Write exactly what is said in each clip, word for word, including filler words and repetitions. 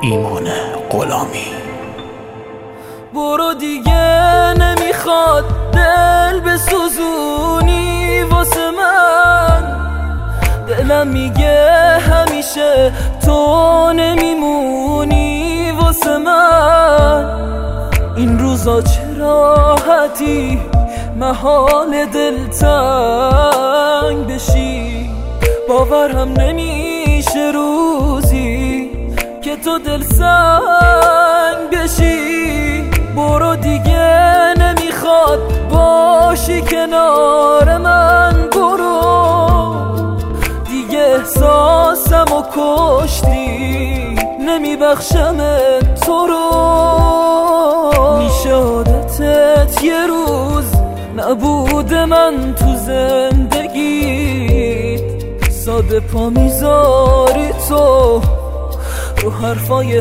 ایمان غلامی. برو دیگه نمیخواد دل بسوزونی واسه من، دلم میگه همیشه تو نمیمونی واسه من. این روزا چه راحتی محال دلتنگ بشی، باورم نمیشه روزی که تو دل سنگ بشی. برو دیگه نمیخواد باشی کنار من، برو دیگه احساسم و کشتی نمیبخشم تو رو. میشه عادتت یه روز نبود من تو زندگیت، ساده پا میذاری تو رو حرفای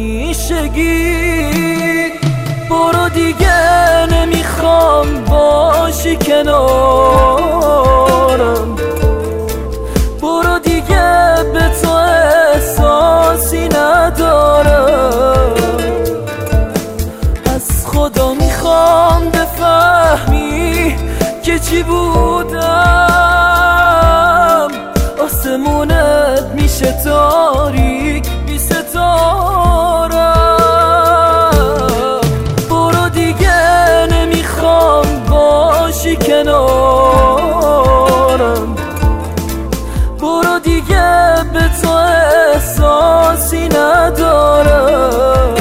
همیشگی. برو دیگه نمیخوام باشی کنارم، برو دیگه به تو احساسی ندارم. از خدا میخوام بفهمی که چی بودم، آسمونت میشه تاریک بی ستاره. برو دیگه نمیخوام باشی کنارم، برو دیگه به تو احساسی ندارم.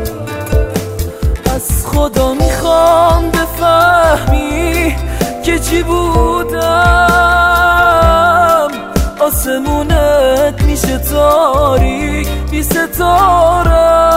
از خدا میخوام بفهمی که چی بودم، آسمونت میشه تاریک بی ستاره.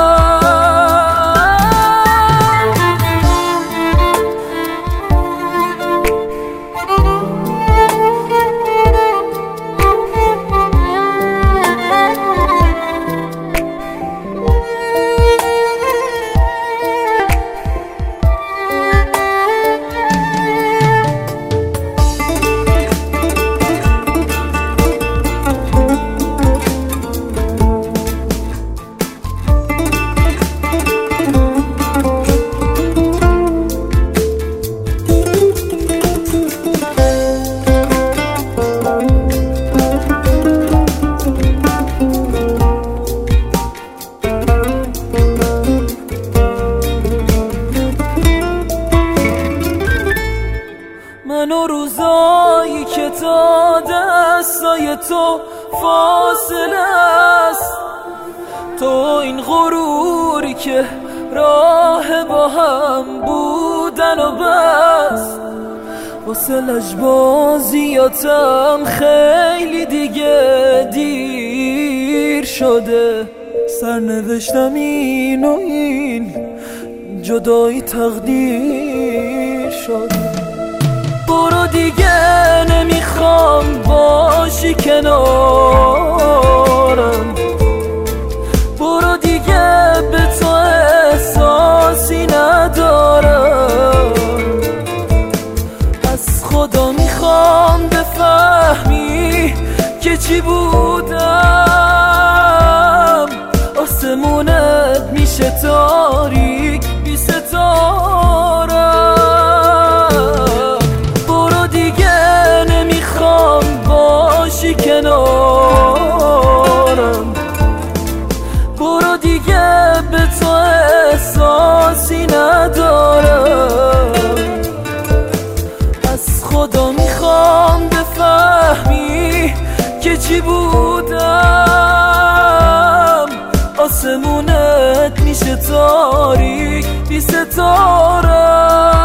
منو روزایی که تا دستای تو فاصله است، تو این غروری که راه با هم بودن و بس. واسه لجبازیاتم خیلی دیگه دیر شده، سرنوشتم این و این جدایی تقدیر شده. برو دیگه نمیخوام باشی کنارم، برو دیگه به تو احساسی ندارم. از خدا میخوام بفهمی که چی بودم، آسمونت میشه تاریک بی ستاره. کنارم، برو دیگه به تو احساسی ندارم. از خدا میخوام بفهمی که چی بودم، آسمونت میشه تاریک بی ستاره.